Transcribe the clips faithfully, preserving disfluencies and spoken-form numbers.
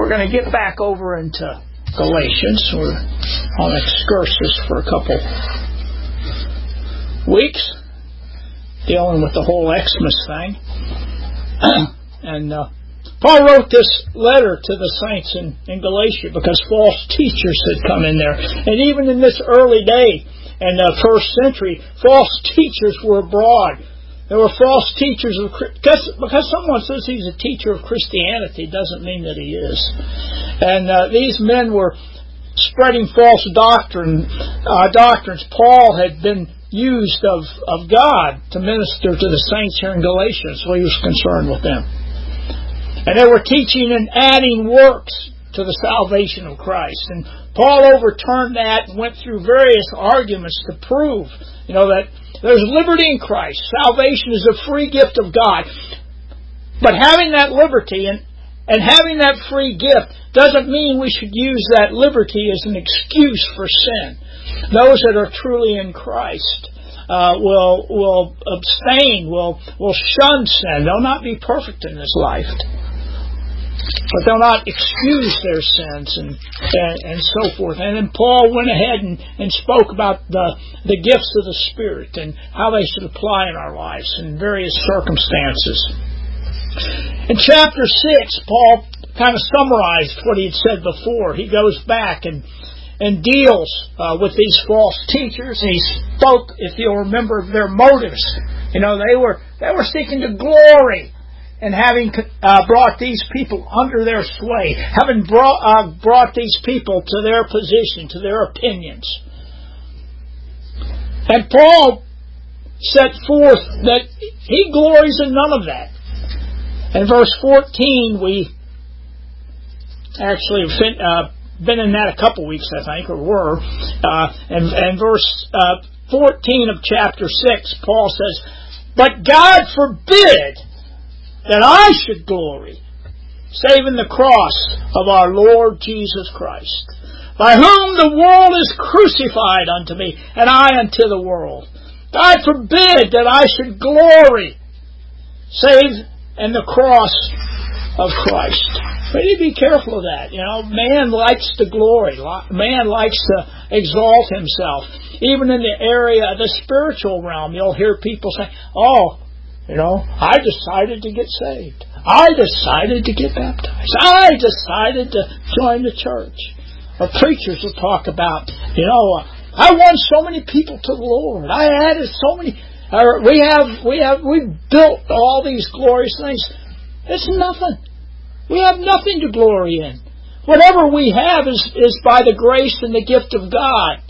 we're going to get back over into Galatians. We're on excursus for a couple weeks, dealing with the whole Xmas thing. and uh, Paul wrote this letter to the saints in, in Galatia because false teachers had come in there. And even in this early day, in the first century, false teachers were abroad. There were false teachers of because because someone says he's a teacher of Christianity doesn't mean that he is. And uh, these men were spreading false doctrine uh, doctrines. Paul had been used of of God to minister to the saints here in Galatia, so he was concerned with them. And they were teaching and adding works to the salvation of Christ. And Paul overturned that and went through various arguments to prove, you know, that there's liberty in Christ. Salvation is a free gift of God. But having that liberty and, and having that free gift doesn't mean we should use that liberty as an excuse for sin. Those that are truly in Christ uh, will will abstain, will will shun sin. They'll not be perfect in this life, but they'll not excuse their sins and, and and so forth. And then Paul went ahead and, and spoke about the, the gifts of the Spirit and how they should apply in our lives in various circumstances. In chapter six, Paul kind of summarized what he had said before. He goes back and and deals uh, with these false teachers. And he spoke, if you'll remember, of their motives. You know, they were they were seeking to glory. And having uh, brought these people under their sway, having brought, uh, brought these people to their position, to their opinions. And Paul set forth that he glories in none of that. In verse fourteen, we actually have been, uh, been in that a couple weeks, I think, or were. Uh, and, and verse uh, fourteen of chapter six, Paul says, "But God forbid that I should glory, save in the cross of our Lord Jesus Christ, by whom the world is crucified unto me, and I unto the world. God forbid that I should glory, save in the cross of Christ." We need to be careful of that. You know, man likes to glory. Man likes to exalt himself. Even in the area of the spiritual realm, you'll hear people say, "Oh, you know, I decided to get saved. I decided to get baptized. I decided to join the church." Or preachers will talk about, you know, "I won so many people to the Lord. I added so many. Or we have, we have, we've built all these glorious things." It's nothing. We have nothing to glory in. Whatever we have is is by the grace and the gift of God.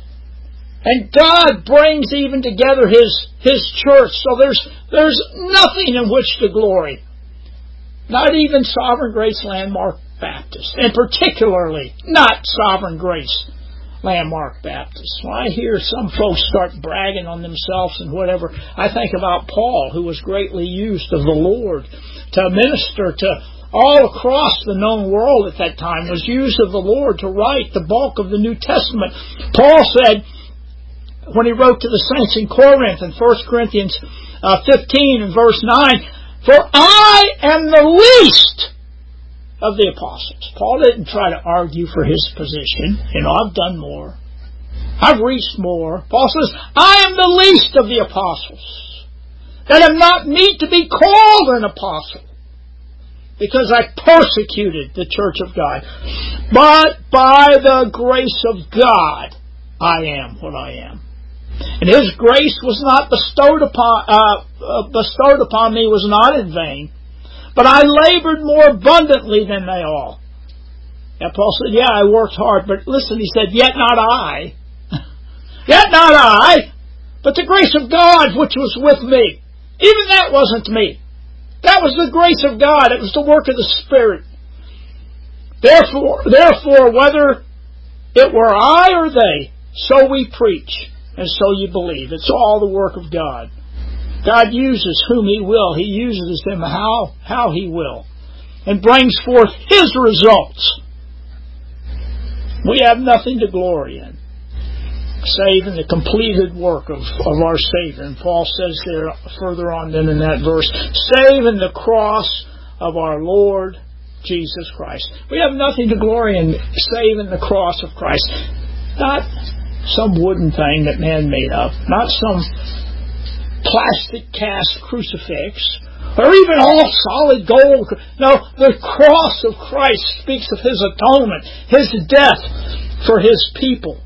And God brings even together His His church. So there's there's nothing in which to glory. Not even Sovereign Grace Landmark Baptist. And particularly not Sovereign Grace Landmark Baptist. When I hear some folks start bragging on themselves and whatever, I think about Paul, who was greatly used of the Lord to minister to all across the known world at that time, was used of the Lord to write the bulk of the New Testament. Paul said, when he wrote to the saints in Corinth in First Corinthians uh, fifteen and verse nine, "For I am the least of the apostles." Paul didn't try to argue for his position. You know, I've done more. I've reached more. Paul says, "I am the least of the apostles, that am not meet to be called an apostle, because I persecuted the church of God. But by the grace of God, I am what I am. And His grace was not bestowed upon uh, uh, bestowed upon me was not in vain, but I labored more abundantly than they all." And Paul said, "Yeah, I worked hard, but listen," he said, "yet not I, yet not I, but the grace of God which was with me." Even that wasn't me. That was the grace of God. It was the work of the Spirit. Therefore, therefore, whether it were I or they, so we preach, and so you believe. It's all the work of God. God uses whom He will. He uses them how, how He will, and brings forth His results. We have nothing to glory in, save in the completed work of, of our Savior. And Paul says there further on then in that verse, "Save in the cross of our Lord Jesus Christ. We have nothing to glory in save in the cross of Christ. Not some wooden thing that man made up. Not some plastic cast crucifix. Or even all solid gold. No, the cross of Christ speaks of His atonement, His death for His people.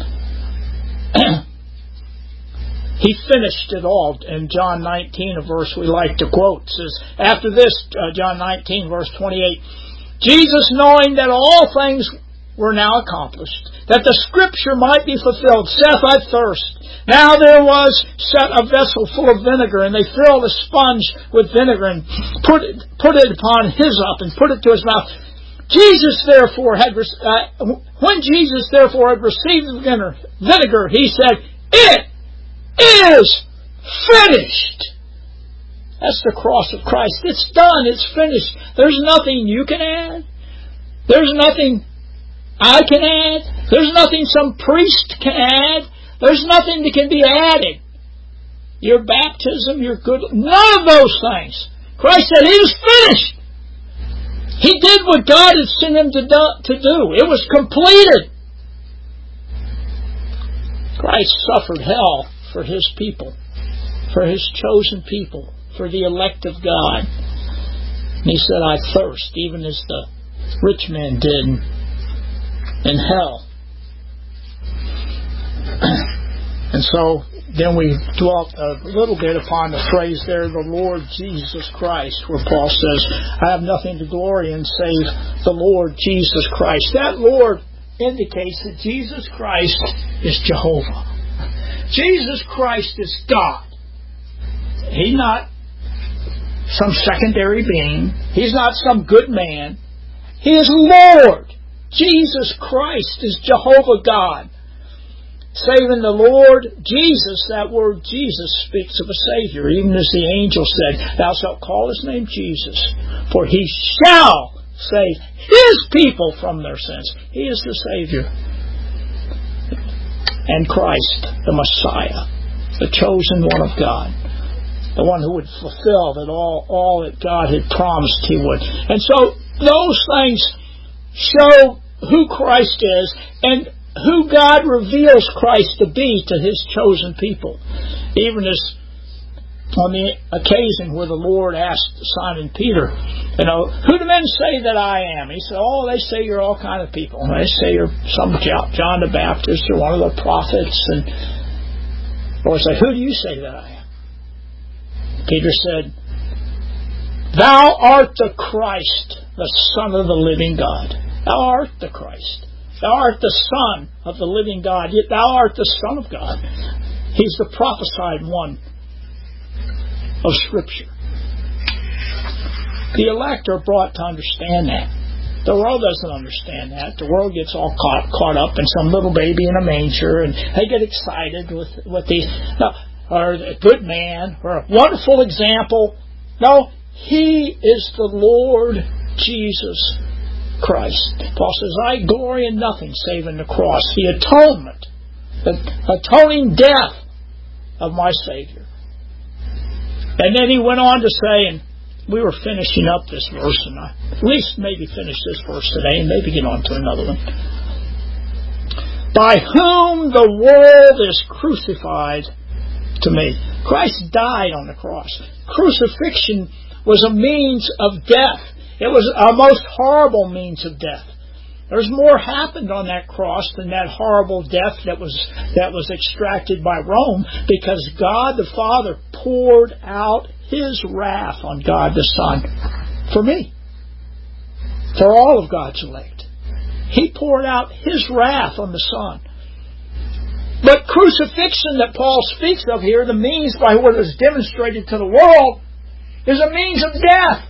He finished it all. In John nineteen, a verse we like to quote, says, after this, uh, John nineteen, verse twenty-eight, Jesus, knowing that all things were now accomplished, that the Scripture might be fulfilled, saith, I thirst. Now there was set a vessel full of vinegar, and they filled a sponge with vinegar and put it, put it upon hyssop and put it to his mouth. Jesus therefore had, uh, when Jesus therefore had received the vinegar, he said, it is finished. That's the cross of Christ. It's done. It's finished. There's nothing you can add. There's nothing I can add. There's nothing some priest can add. There's nothing that can be added. Your baptism, your good, none of those things. Christ said He was finished. He did what God had sent Him to do. To do. It was completed. Christ suffered hell for His people, for His chosen people, for the elect of God. And He said, I thirst, even as the rich man did in hell. And so then we dwelt a little bit upon the phrase there, the Lord Jesus Christ, where Paul says, I have nothing to glory in save the Lord Jesus Christ. That Lord indicates that Jesus Christ is Jehovah. Jesus Christ is God. He's not some secondary being. He's not some good man. He is Lord. Jesus Christ is Jehovah God. Saving the Lord Jesus, that word Jesus speaks of a Savior, even as the angel said, Thou shalt call His name Jesus, for He shall save His people from their sins. He is the Savior. And Christ, the Messiah, the chosen one of God, the one who would fulfill that all, all that God had promised He would. And so those things show who Christ is and who God reveals Christ to be to His chosen people. Even as on the occasion where the Lord asked Simon Peter, you know, who do men say that I am? He said, oh, they say you're all kind of people. They say you're some John the Baptist or one of the prophets. And Lord said, who do you say that I am? Peter said, Thou art the Christ, the Son of the living God. Thou art the Christ. Thou art the Son of the living God, yet Thou art the Son of God. He's the prophesied one of Scripture. The elect are brought to understand that. The world doesn't understand that. The world gets all caught caught up in some little baby in a manger, and they get excited with, with these, no, or a good man, or a wonderful example. No, He is the Lord Jesus Christ. Paul says, I glory in nothing save in the cross, the atonement, the atoning death of my Savior. And then he went on to say, and we were finishing up this verse, and I at least maybe finish this verse today and maybe get on to another one. By whom the world is crucified to me. Christ died on the cross. Crucifixion was a means of death. It was a most horrible means of death. There's more happened on that cross than that horrible death that was that was extracted by Rome, because God the Father poured out His wrath on God the Son for me, for all of God's elect. He poured out His wrath on the Son. But crucifixion that Paul speaks of here, the means by what is demonstrated to the world, is a means of death.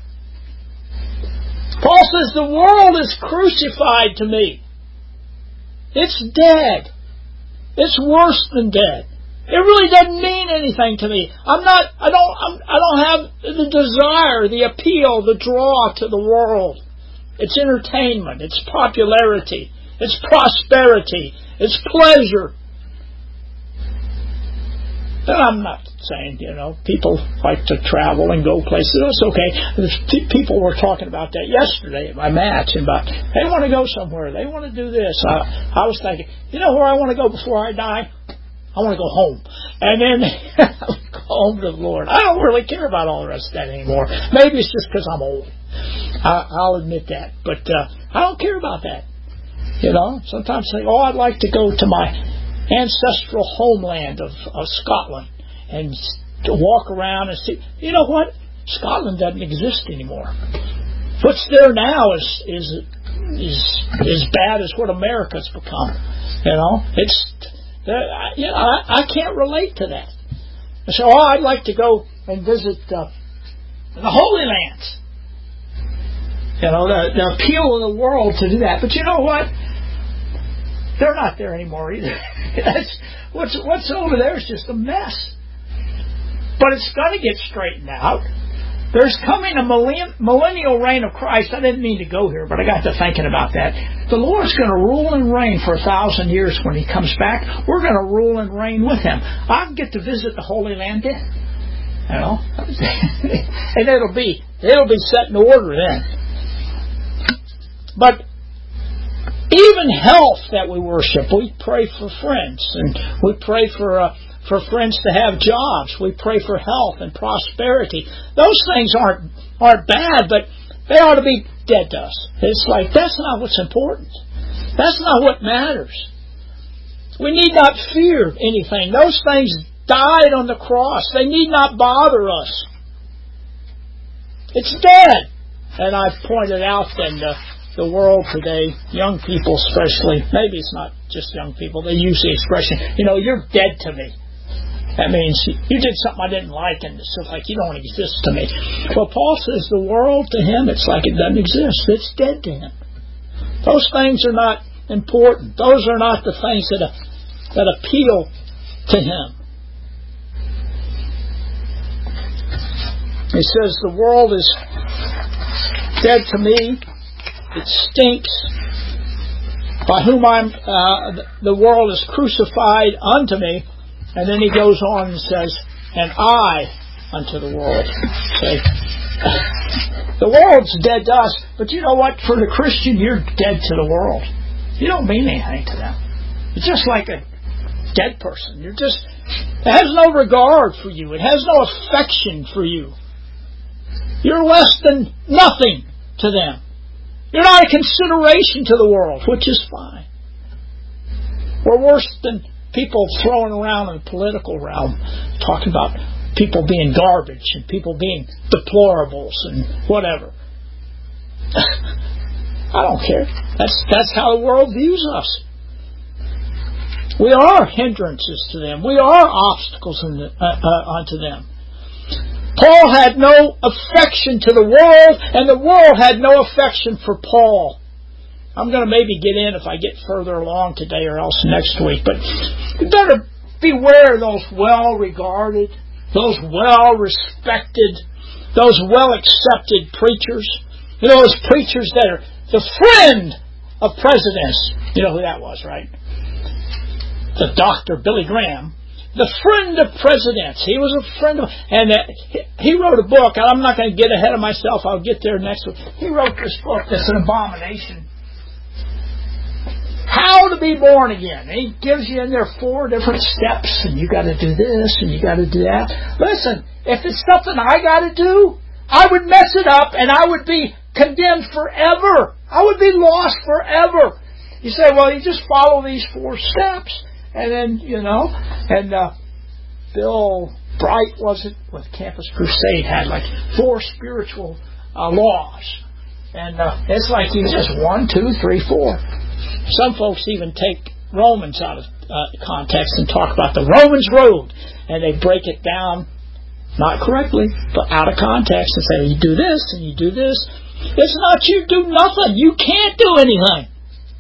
Paul says the world is crucified to me. It's dead. It's worse than dead. It really doesn't mean anything to me. I'm not. I don't. I'm, I don't have the desire, the appeal, the draw to the world. It's entertainment. It's popularity. It's prosperity. It's pleasure. And I'm not saying, you know, people like to travel and go places. That's okay. There's t- people were talking about that yesterday at my match, and about they want to go somewhere. They want to do this. I, I was thinking, you know where I want to go before I die? I want to go home. And then go home to the Lord. I don't really care about all the rest of that anymore. Maybe it's just because I'm old. I, I'll admit that. But uh, I don't care about that. You know, sometimes I think, oh, I'd like to go to my ancestral homeland of, of Scotland and to walk around and see. You know what? Scotland doesn't exist anymore. What's there now is is is as bad as what America's become. You know, it's uh, you know I, I can't relate to that. So, oh, I'd like to go and visit uh, the Holy Lands. You know, the, the appeal of the world to do that. But you know what? They're not there anymore either. That's, what's what's over there is just a mess. But it's going to get straightened out. There's coming a millenn- millennial reign of Christ. I didn't mean to go here, but I got to thinking about that. The Lord's going to rule and reign for a thousand years when He comes back. We're going to rule and reign with Him. I'll get to visit the Holy Land then. You know? And it'll be, it'll be set in order then. But even health that we worship, we pray for friends, and we pray for uh, for friends to have jobs. We pray for health and prosperity. Those things aren't aren't bad, but they ought to be dead to us. It's like that's not what's important. That's not what matters. We need not fear anything. Those things died on the cross. They need not bother us. It's dead. And I've pointed out that uh, the world today, young people especially, maybe it's not just young people, they use the expression, you know, you're dead to me. That means you did something I didn't like and it's like you don't exist to me. Well, Paul says the world to him, it's like it doesn't exist. It's dead to him. Those things are not important. Those are not the things that, uh, that appeal to him. He says the world is dead to me. It stinks. By whom I'm, uh, the world is crucified unto me. And then he goes on and says, and I unto the world. See? The world's dead to us. But you know what? For the Christian, you're dead to the world. You don't mean anything to them. You're just like a dead person. You're just, it has no regard for you. It has no affection for you. You're less than nothing to them. You're not a consideration to the world, which is fine. We're worse than people throwing around in the political realm, talking about people being garbage and people being deplorables and whatever. I don't care. That's that's how the world views us. We are hindrances to them. We are obstacles in the, uh, uh, unto them. Paul had no affection to the world, and the world had no affection for Paul. I'm going to maybe get in if I get further along today or else next week. But you better beware of those well-regarded, those well-respected, those well-accepted preachers. You know, those preachers that are the friend of presidents. You know who that was, right? The Doctor Billy Graham. The friend of presidents. He was a friend of... And uh, he wrote a book. I'm not going to get ahead of myself. I'll get there next week. He wrote this book that's an abomination. How to be born again. And he gives you in there four different steps. And you got to do this and you got to do that. Listen, if it's something I got to do, I would mess it up and I would be condemned forever. I would be lost forever. You say, well, you just follow these four steps. And then, you know, and uh, Bill Bright, was it, with Campus Crusade, had like four spiritual uh, laws. And uh, it's like you just one, two, three, four. Some folks even take Romans out of uh, context and talk about the Romans road. And they break it down, not correctly, but out of context and say, you do this and you do this. It's not you do nothing. You can't do anything.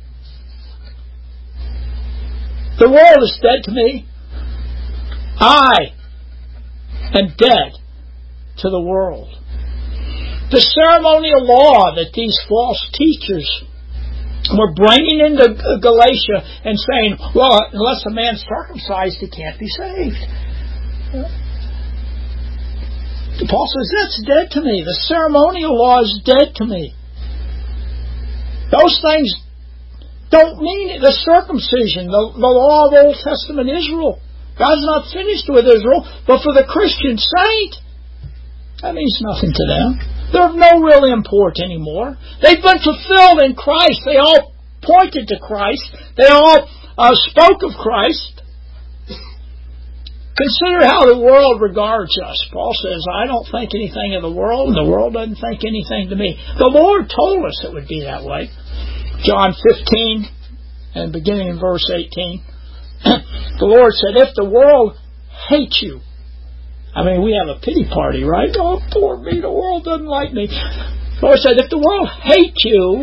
The world is dead to me. I am dead to the world. The ceremonial law that these false teachers were bringing into Galatia and saying, well, unless a man's circumcised, he can't be saved. Paul says, that's dead to me. The ceremonial law is dead to me. Those things don't mean it. The circumcision, the, the law of Old Testament Israel. God's not finished with Israel, but for the Christian saint, that means nothing to them. They're of no real import anymore. They've been fulfilled in Christ. They all pointed to Christ. They all uh, spoke of Christ. Consider how the world regards us. Paul says, I don't think anything of the world, and the world doesn't think anything to me. The Lord told us it would be that way. John fifteen, and beginning in verse eighteen, the Lord said, if the world hates you, I mean, we have a pity party, right? Oh, poor me, the world doesn't like me. The Lord said, if the world hates you,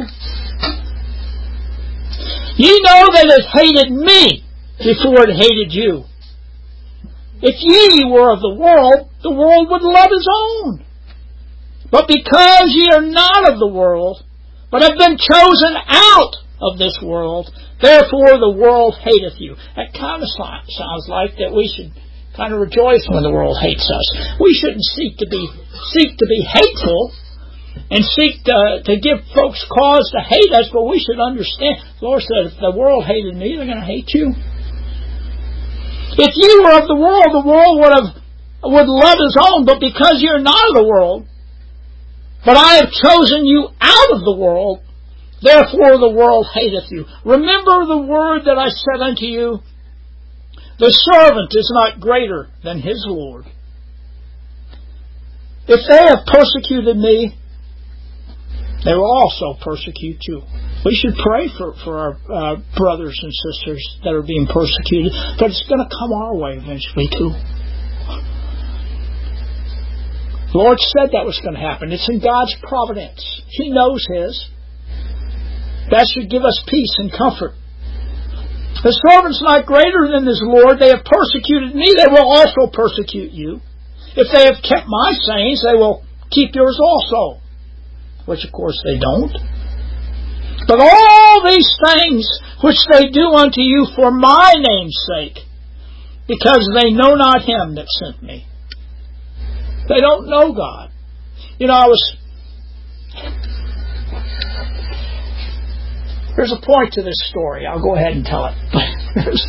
ye know that it hated me before it hated you. If ye were of the world, the world would love his own. But because ye are not of the world, but have been chosen out of this world, therefore the world hateth you. That kind of sounds like that we should kind of rejoice when the world hates us. We shouldn't seek to be seek to be hateful and seek to, to give folks cause to hate us, but we should understand. The Lord said, if the world hated me, they're going to hate you. If you were of the world, the world would have would love his own, but because you're not of the world, but I have chosen you out of the world, therefore the world hateth you. Remember the word that I said unto you, the servant is not greater than his Lord. If they have persecuted me, they will also persecute you. We should pray for, for our uh, brothers and sisters that are being persecuted, but it's going to come our way eventually too. The Lord said that was going to happen. It's in God's providence. He knows His. That should give us peace and comfort. The servant's not greater than his Lord. They have persecuted me, they will also persecute you. If they have kept my sayings, they will keep yours also. Which of course they don't. But all these things which they do unto you for my name's sake, because they know not him that sent me. They don't know God. You know, I was... There's a point to this story. I'll go ahead and tell it. there's,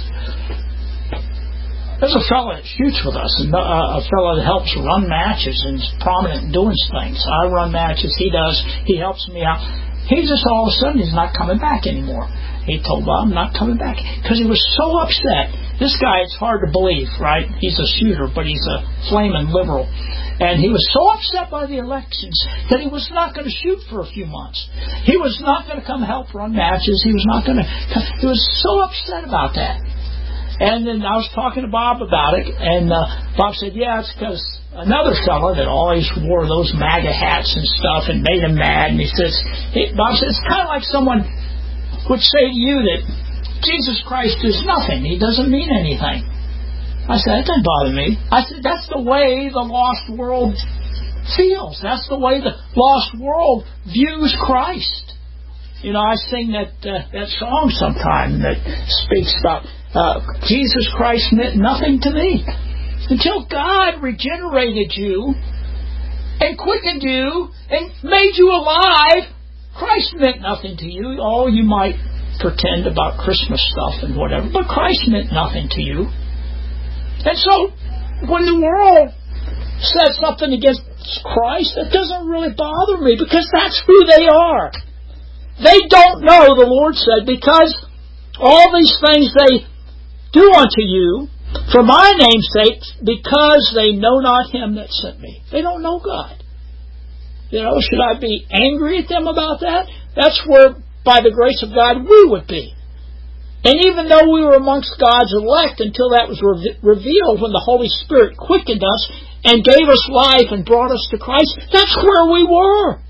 there's a fellow that shoots with us, and uh, a fellow that helps run matches and is prominent in doing things. I run matches, he does. He helps me out. He just all of a sudden he's not coming back anymore. He told Bob, I'm not coming back. Because he was so upset. This guy, it's hard to believe, right? He's a shooter, but he's a flaming liberal. And he was so upset by the elections that he was not going to shoot for a few months. He was not going to come help run matches. He was not going to... He was so upset about that. And then I was talking to Bob about it, and uh, Bob said, yeah, it's because another fellow that always wore those MAGA hats and stuff and made him mad. And he says, hey, Bob says, it's kind of like someone would say to you that Jesus Christ is nothing. He doesn't mean anything. I said, that doesn't bother me. I said, that's the way the lost world feels. That's the way the lost world views Christ. You know, I sing that uh, that song sometime that speaks about uh, Jesus Christ meant nothing to me. Until God regenerated you and quickened you and made you alive, Christ meant nothing to you. Oh, you might pretend about Christmas stuff and whatever, but Christ meant nothing to you. And so, when the world says something against Christ, that doesn't really bother me, because that's who they are. They don't know, the Lord said, because all these things they do unto you for my name's sake, because they know not him that sent me. They don't know God. You know, should I be angry at them about that? That's where, by the grace of God, we would be. And even though we were amongst God's elect until that was re- revealed when the Holy Spirit quickened us and gave us life and brought us to Christ, that's where we were.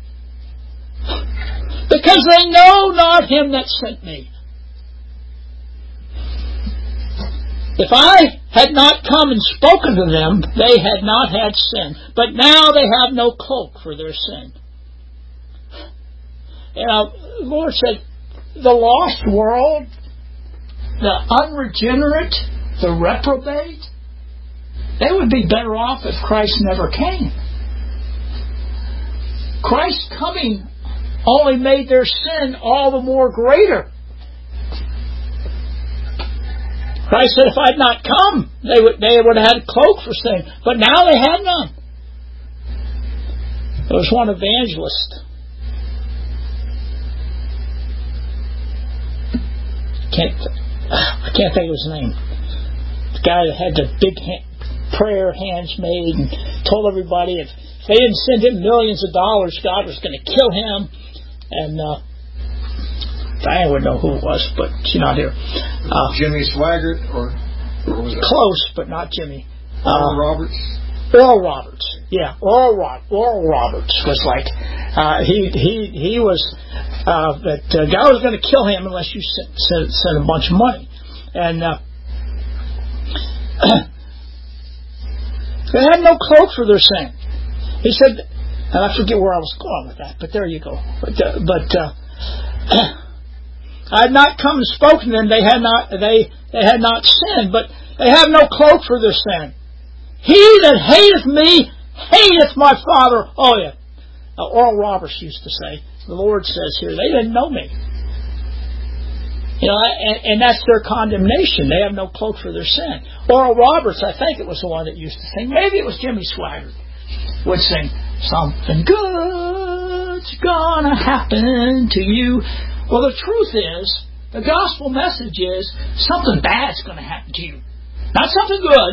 Because they know not him that sent me. If I had not come and spoken to them, they had not had sin. But now they have no cloak for their sin. You know, the Lord said, the lost world, the unregenerate, the reprobate, they would be better off if Christ never came. Christ's coming only made their sin all the more greater. Christ said, if I'd not come, they would they would have had a cloak for sin. But now they had none. There was one evangelist. Can't I can't think of his name. The guy that had the big hand, prayer hands made and told everybody if they didn't send him millions of dollars, God was going to kill him. And uh, Diane would know who it was, but she's not here. Uh, Jimmy Swaggart, or, or was it? Close, but not Jimmy. Oral uh, Roberts? Oral Roberts, yeah. Oral, Ro- Oral Roberts was like, uh, he he he was, uh, that uh, God was going to kill him unless you sent, sent, sent a bunch of money. And uh, they had no cloak for their sin. He said, and I forget where I was going with that, but there you go. But, uh, but uh, I had not come and spoken to them. They had not. They they had not sinned, but they have no cloak for their sin. He that hateth me hateth my Father. Oh yeah, uh, Oral Roberts used to say. The Lord says here, they didn't know me. You know, and, and that's their condemnation. They have no cloak for their sin. Oral Roberts, I think it was the one that used to sing. Maybe it was Jimmy Swaggart. Would sing, something good's gonna happen to you. Well, the truth is, the gospel message is, something bad's gonna happen to you. Not something good.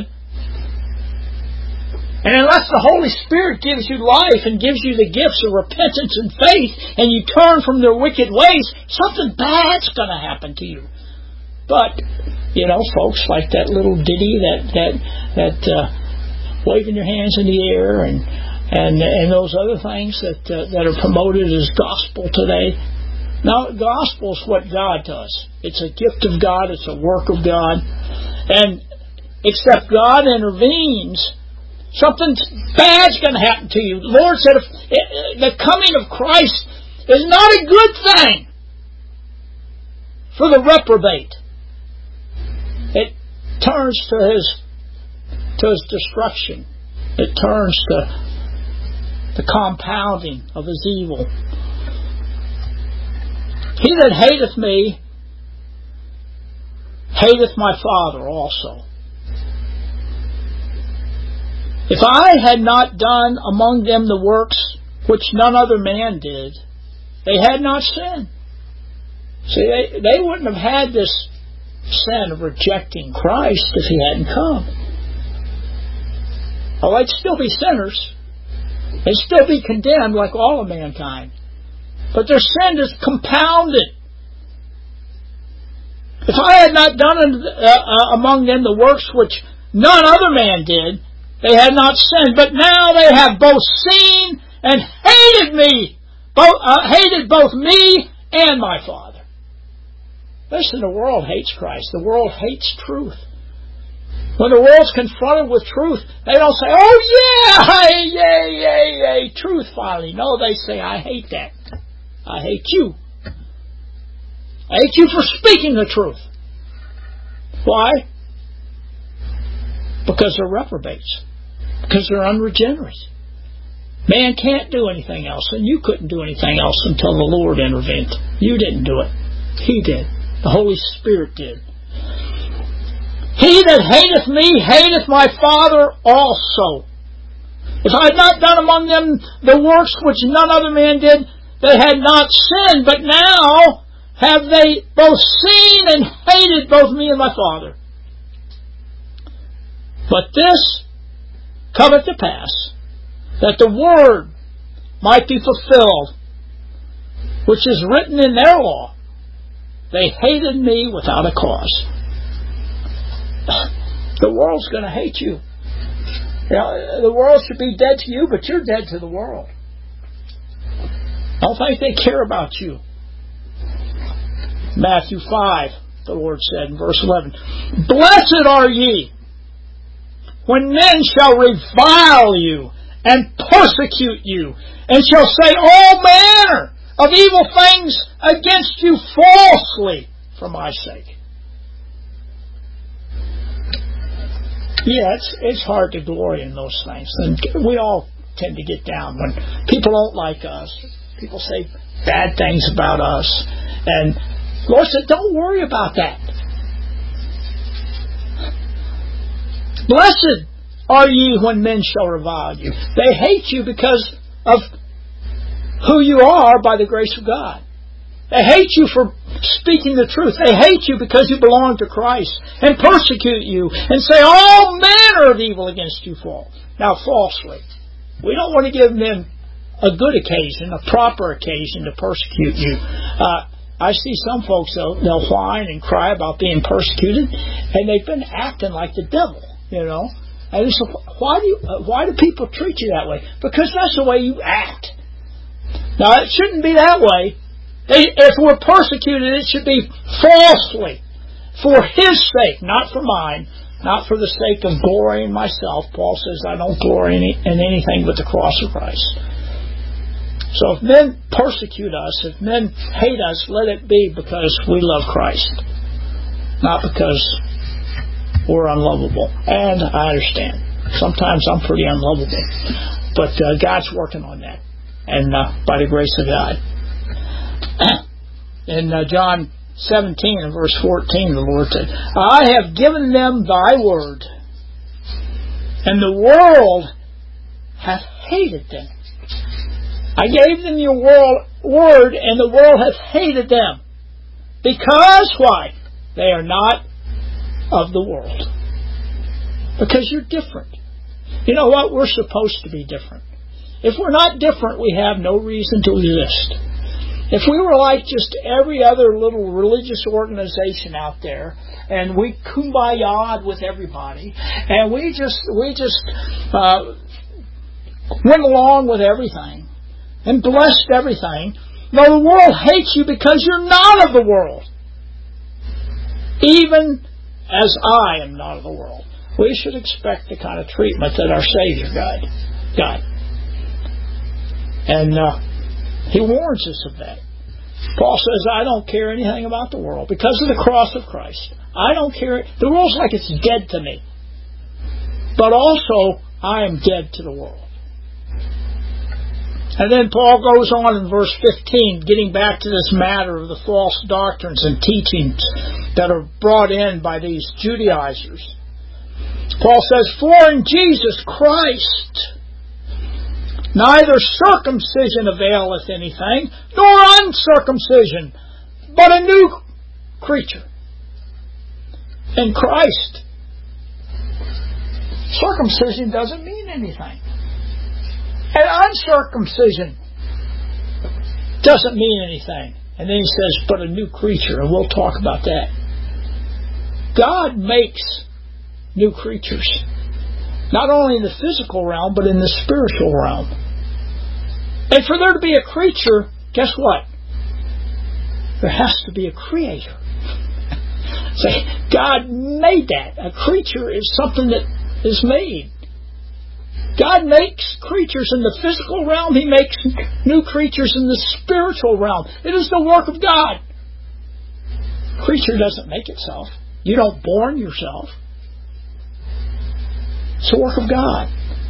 And unless the Holy Spirit gives you life and gives you the gifts of repentance and faith, and you turn from their wicked ways, something bad's gonna happen to you. But, you know, folks, like that little ditty that, that, that, uh, waving your hands in the air and and and those other things that uh, that are promoted as gospel today. Now, gospel is what God does. It's a gift of God. It's a work of God. And except God intervenes, something bad's going to happen to you. The Lord said if, the coming of Christ is not a good thing for the reprobate. It turns to his to his destruction. It turns to the compounding of his evil. He that hateth me hateth my Father also. If I had not done among them the works which none other man did, they had not sinned. See, they, they wouldn't have had this sin of rejecting Christ if he hadn't come. Oh, they'd still be sinners. They'd still be condemned like all of mankind. But their sin is compounded. If I had not done uh, among them the works which none other man did, they had not sinned. But now they have both seen and hated me, both uh, hated both me and my Father. Listen, the world hates Christ. The world hates truth. When the world's confronted with truth, they don't say, oh yeah, yay, yay, yay, truth finally. No, they say, I hate that. I hate you. I hate you for speaking the truth. Why? Because they're reprobates. Because they're unregenerate. Man can't do anything else, and you couldn't do anything else until the Lord intervened. You didn't do it. He did. The Holy Spirit did. He that hateth me hateth my Father also. If I had not done among them the works which none other man did, they had not sinned, but now have they both seen and hated both me and my Father. But this cometh to pass, that the word might be fulfilled, which is written in their law. They hated me without a cause. The world's going to hate you. You know, the world should be dead to you, but you're dead to the world. I don't think they care about you. Matthew five, the Lord said in verse eleven, blessed are ye when men shall revile you and persecute you, and shall say all manner of evil things against you falsely for my sake. Yeah, it's it's hard to glory in those things, and we all tend to get down when people don't like us. People say bad things about us, and the Lord said, "Don't worry about that. Blessed are ye when men shall revile you. They hate you because of who you are by the grace of God. They hate you for speaking the truth. They hate you because you belong to Christ and persecute you and say all manner of evil against you fall." Now, falsely. We don't want to give men a good occasion, a proper occasion to persecute you. Uh, I see some folks, though, they'll whine and cry about being persecuted, and they've been acting like the devil, you know. And so why do you, uh, why do people treat you that way? Because that's the way you act. Now, it shouldn't be that way. They, if we're persecuted, it should be falsely, for His sake, not for mine, not for the sake of glory in myself. Paul says, I don't glory in, in anything but the cross of Christ. So if men persecute us, if men hate us, let it be because we love Christ, not because we're unlovable. And I understand. Sometimes I'm pretty unlovable. But uh, God's working on that. And uh, by the grace of God. In uh, John seventeen and verse fourteen, the Lord said, I have given them thy word, and the world hath hated them. I gave them your world, word, and the world hath hated them. Because, why? They are not of the world. Because you're different. You know what? We're supposed to be different. If we're not different, we have no reason to exist. If we were like just every other little religious organization out there, and we kumbaya'd with everybody, and we just we just uh, went along with everything, and blessed everything, no, the world hates you because you're not of the world. Even as I am not of the world. We should expect the kind of treatment that our Savior got. got. And uh, He warns us of that. Paul says, I don't care anything about the world because of the cross of Christ. I don't care. The world's like it's dead to me. But also, I am dead to the world. And then Paul goes on in verse fifteen, getting back to this matter of the false doctrines and teachings that are brought in by these Judaizers. Paul says, for in Jesus Christ neither circumcision availeth anything, nor uncircumcision, but a new creature. In Christ, circumcision doesn't mean anything. And uncircumcision doesn't mean anything. And then he says, but a new creature, and we'll talk about that. God makes new creatures. Not only in the physical realm, but in the spiritual realm. And for there to be a creature, guess what? There has to be a creator. Say, God made that. A creature is something that is made. God makes creatures in the physical realm. He makes new creatures in the spiritual realm. It is the work of God. A creature doesn't make itself. You don't born yourself. It's the work of God.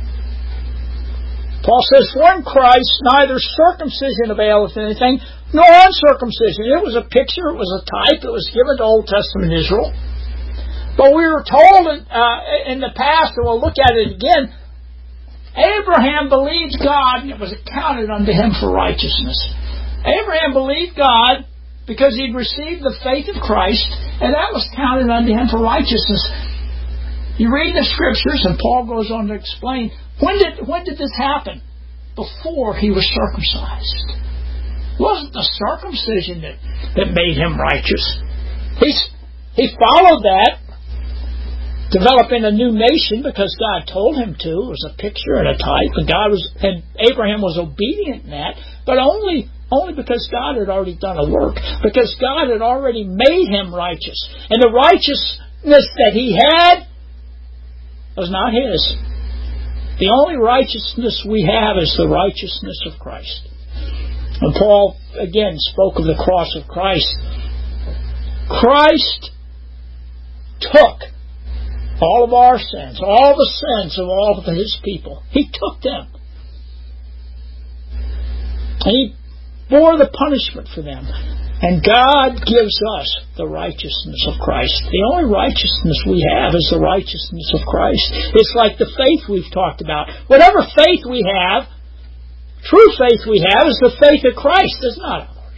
Paul says, for in Christ neither circumcision availeth anything, nor uncircumcision. It was a picture, it was a type, it was given to Old Testament Israel. But we were told uh, in the past, and we'll look at it again, Abraham believed God, and it was accounted unto him for righteousness. Abraham believed God because he'd received the faith of Christ, and that was counted unto him for righteousness. You read the Scriptures, and Paul goes on to explain, when did when did this happen? Before he was circumcised. It wasn't the circumcision that, that made him righteous. He, he followed that, developing a new nation because God told him to. It was a picture and a type, and God was, and Abraham was obedient in that, but only only because God had already done a work, because God had already made him righteous, and the righteousness that he had was not his. The only righteousness we have is the righteousness of Christ. And Paul again spoke of the cross of Christ. Christ took all of our sins, all the sins of all of His people. He took them. And He bore the punishment for them. And God gives us the righteousness of Christ. The only righteousness we have is the righteousness of Christ. It's like the faith we've talked about. Whatever faith we have, true faith we have, is the faith of Christ. It's not ours.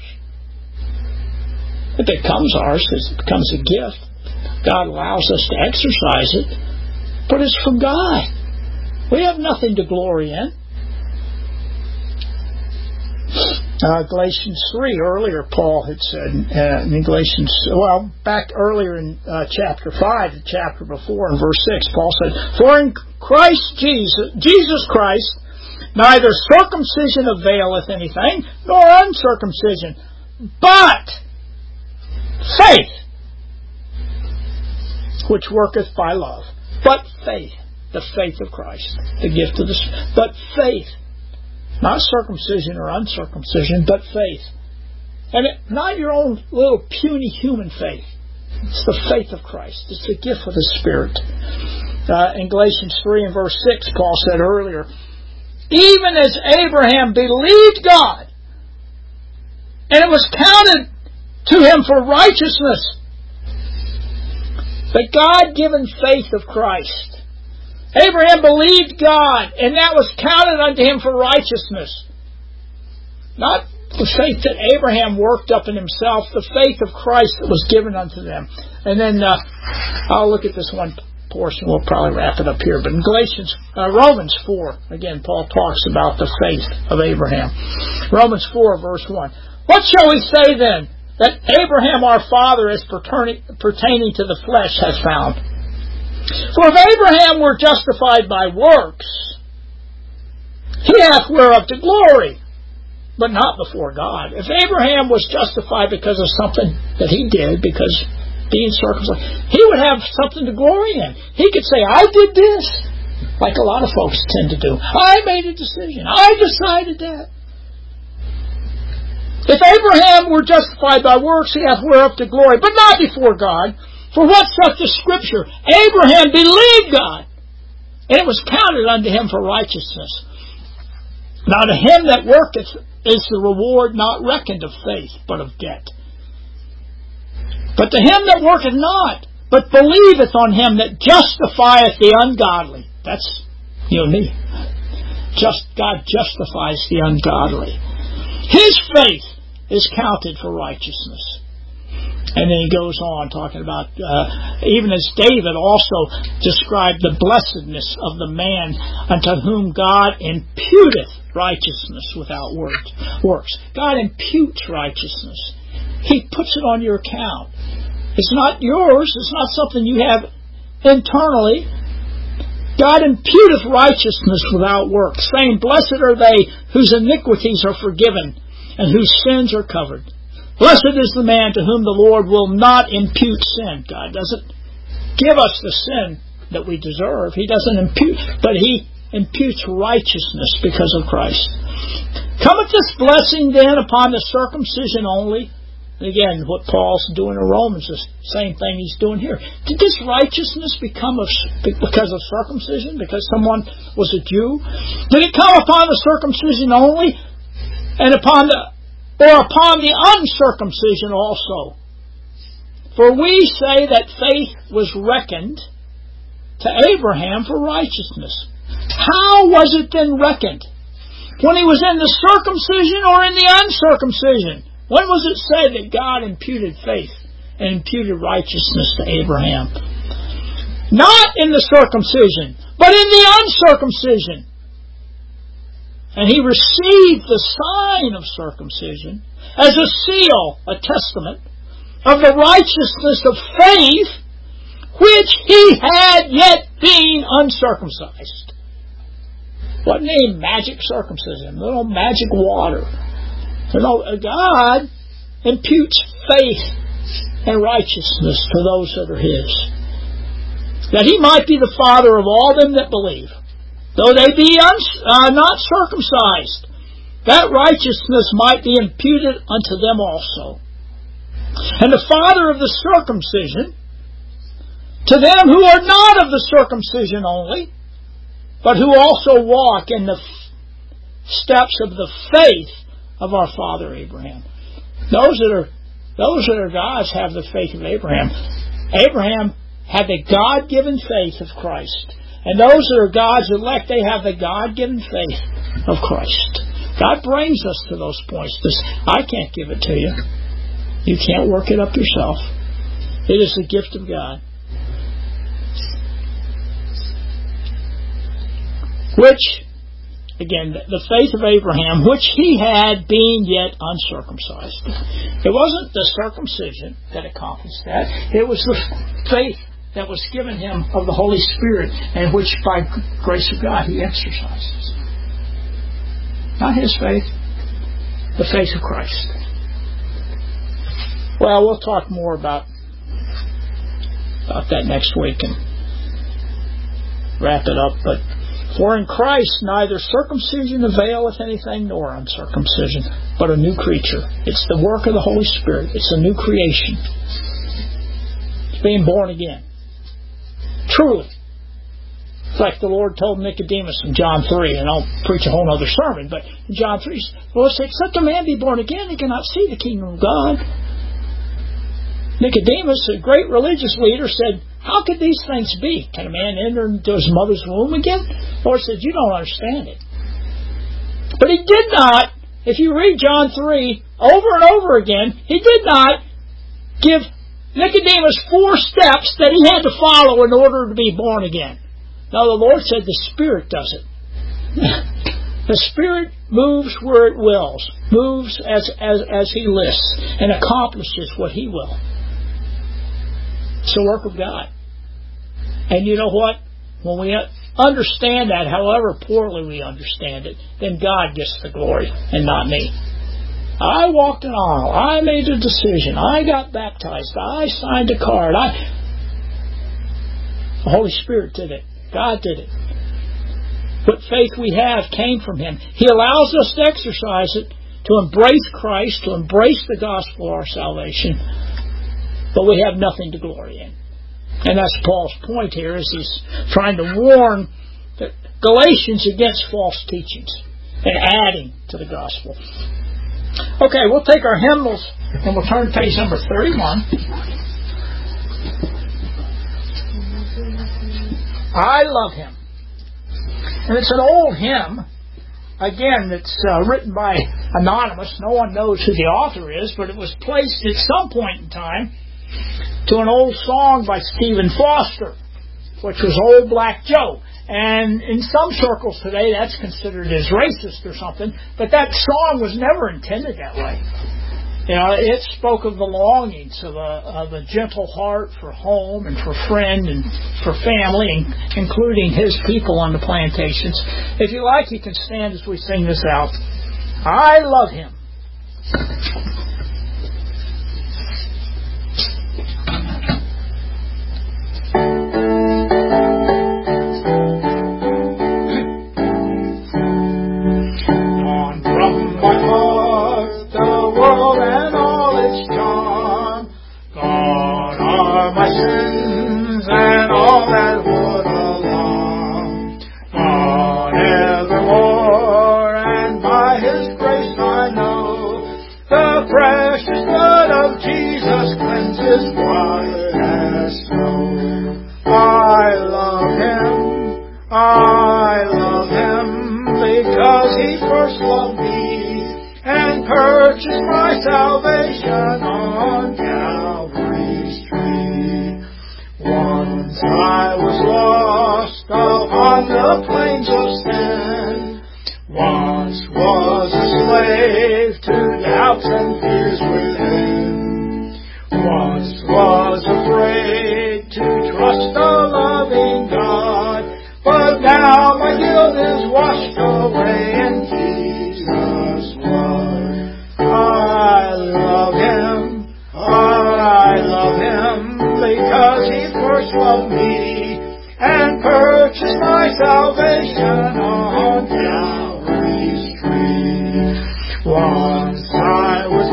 It becomes ours. It becomes a gift. God allows us to exercise it. But it's from God. We have nothing to glory in. Uh, Galatians three, earlier Paul had said, uh, in Galatians, well, back earlier in uh, chapter five, the chapter before, in verse six, Paul said, "For in Christ Jesus, Jesus Christ, neither circumcision availeth anything, nor uncircumcision, but faith, which worketh by love." But faith, the faith of Christ, the gift of the Spirit, but faith. Not circumcision or uncircumcision, but faith. And it, not your own little puny human faith. It's the faith of Christ. It's the gift of the Spirit. Uh, in Galatians three and verse six, Paul said earlier, "Even as Abraham believed God, and it was counted to him for righteousness." The God-given faith of Christ. Abraham believed God, and that was counted unto him for righteousness. Not the faith that Abraham worked up in himself, the faith of Christ that was given unto them. And then uh, I'll look at this one portion. We'll probably wrap it up here. But in Galatians, uh, Romans four, again, Paul talks about the faith of Abraham. Romans four, verse one. "What shall we say then that Abraham our father, as pertaining to the flesh, has found? For if Abraham were justified by works, he hath whereof to glory, but not before God." If Abraham was justified because of something that he did, because being circumcised, he would have something to glory in. He could say, "I did this," like a lot of folks tend to do. "I made a decision. I decided that." If Abraham were justified by works, he hath whereof to glory, but not before God. For what saith the Scripture? Abraham believed God, and it was counted unto him for righteousness. Now to him that worketh is the reward not reckoned of faith, but of debt. But to him that worketh not, but believeth on him that justifieth the ungodly. That's you and me. Just God justifies the ungodly. His faith is counted for righteousness. And then he goes on talking about, uh, even as David also described the blessedness of the man unto whom God imputeth righteousness without works. God imputes righteousness. He puts it on your account. It's not yours. It's not something you have internally. God imputeth righteousness without works, saying, "Blessed are they whose iniquities are forgiven and whose sins are covered. Blessed is the man to whom the Lord will not impute sin." God doesn't give us the sin that we deserve. He doesn't impute, but He imputes righteousness because of Christ. Cometh this blessing then upon the circumcision only? Again, what Paul's doing in Romans is the same thing he's doing here. Did this righteousness become of, because of circumcision? Because someone was a Jew? Did it come upon the circumcision only? And upon the or upon the uncircumcision also? For we say that faith was reckoned to Abraham for righteousness. How was it then reckoned? When he was in the circumcision or in the uncircumcision? When was it said that God imputed faith and imputed righteousness to Abraham? Not in the circumcision, but in the uncircumcision. And he received the sign of circumcision as a seal, a testament, of the righteousness of faith, which he had yet being uncircumcised. Wasn't any magic circumcision, little magic water. You know, God imputes faith and righteousness to those that are His, that He might be the Father of all them that believe, though they be uns- uh, not circumcised, that righteousness might be imputed unto them also. And the Father of the circumcision, To them who are not of the circumcision only, but who also walk in the steps of the faith of our father Abraham. Those that are those that are God's have the faith of Abraham. Abraham had the God-given faith of Christ. And those that are God's elect, they have the God-given faith of Christ. God brings us to those points. This, I can't give it to you. You can't work it up yourself. It is the gift of God. Which, again, the faith of Abraham, which he had being yet uncircumcised. It wasn't the circumcision that accomplished that. It was the faith that was given him of the Holy Spirit, and which by grace of God he exercises. Not his faith, the faith of Christ. Well, we'll talk more about, about that next week and wrap it up, but for in Christ neither circumcision availeth anything nor uncircumcision, but a new creature. It's the work of the Holy Spirit. It's a new creation. It's being born again. Truly. It's like the Lord told Nicodemus in John three, and I'll preach a whole other sermon, but in John three, the Lord said, except a man be born again, he cannot see the kingdom of God. Nicodemus, a great religious leader, said, how could these things be? Can a man enter into his mother's womb again? The Lord said, you don't understand it. But he did not, if you read John three over and over again, he did not give Nicodemus four steps that he had to follow in order to be born again. No, the Lord said the Spirit does it. The Spirit moves where it wills, moves as, as, as He lists, and accomplishes what He will. It's the work of God. And you know what? When we understand that, however poorly we understand it, then God gets the glory and not me. I walked an aisle. I made a decision. I got baptized. I signed a card. I... The Holy Spirit did it. God did it. What faith we have came from Him. He allows us to exercise it, to embrace Christ, to embrace the gospel of our salvation, but we have nothing to glory in. And that's Paul's point here, is he's trying to warn the Galatians against false teachings and adding to the gospel. Okay, we'll take our hymnals and we'll turn to page number thirty-one. I Love Him. And it's an old hymn. Again, it's uh, written by anonymous. No one knows who the author is, but it was placed at some point in time to an old song by Stephen Foster, which was Old Black Joe. And in some circles today, that's considered as racist or something, but that song was never intended that way. You know, it spoke of the longings of a, of a gentle heart for home and for friend and for family, and including his people on the plantations. If you like, you can stand as we sing this out. I love him.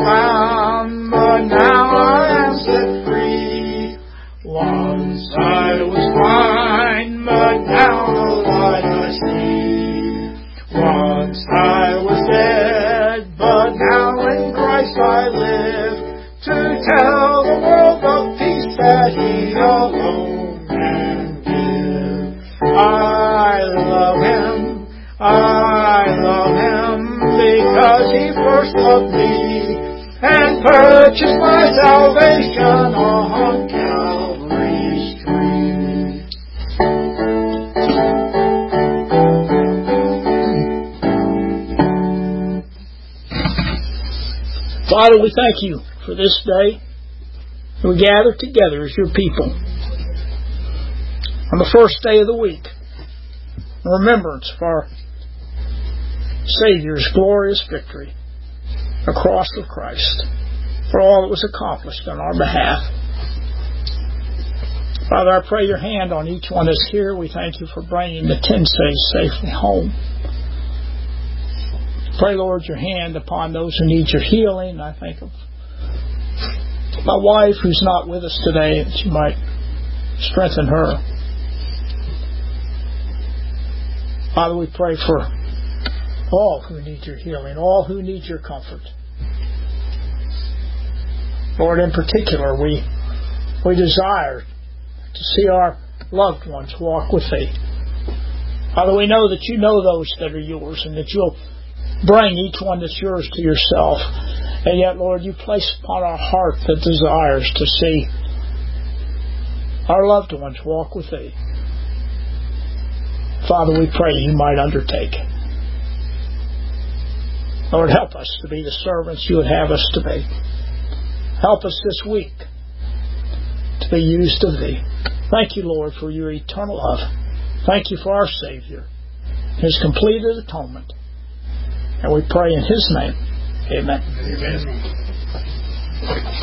Once I because He first loved me and purchased my salvation on Calvary's tree. Father, we thank You for this day. We gather together as Your people on the first day of the week in remembrance of our Savior's glorious victory, the cross of Christ, for all that was accomplished on our behalf. Father, I pray Your hand on each one that's here. We thank You for bringing the Tensei safely home. Pray, Lord, Your hand upon those who need Your healing. I think of my wife who's not with us today, that You might strengthen her. Father, we pray for all who need Your healing, all who need Your comfort. Lord, in particular, we we desire to see our loved ones walk with Thee. Father, we know that You know those that are Yours, and that You'll bring each one that's Yours to Yourself. And yet, Lord, You place upon our heart the desires to see our loved ones walk with Thee. Father, we pray You might undertake. Lord, help us to be the servants You would have us to be. Help us this week to be used of Thee. Thank You, Lord, for Your eternal love. Thank You for our Savior, His completed atonement. And we pray in His name. Amen. Amen.